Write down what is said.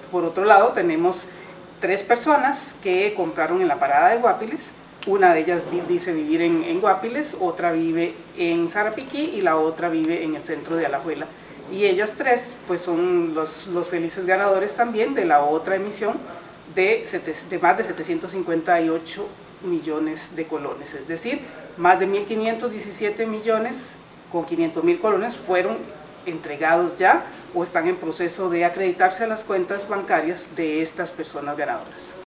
Por otro lado, tenemos 3 personas que compraron en la parada de Guapiles. Una de ellas dice vivir en Guapiles, otra vive en Sarapiquí y la otra vive en el centro de Alajuela. Y ellas 3 pues son los felices ganadores también de la otra emisión de más de 758 millones de colones, es decir, más de 1.517 millones con 500.000 colones fueron entregados ya o están en proceso de acreditarse a las cuentas bancarias de estas personas ganadoras.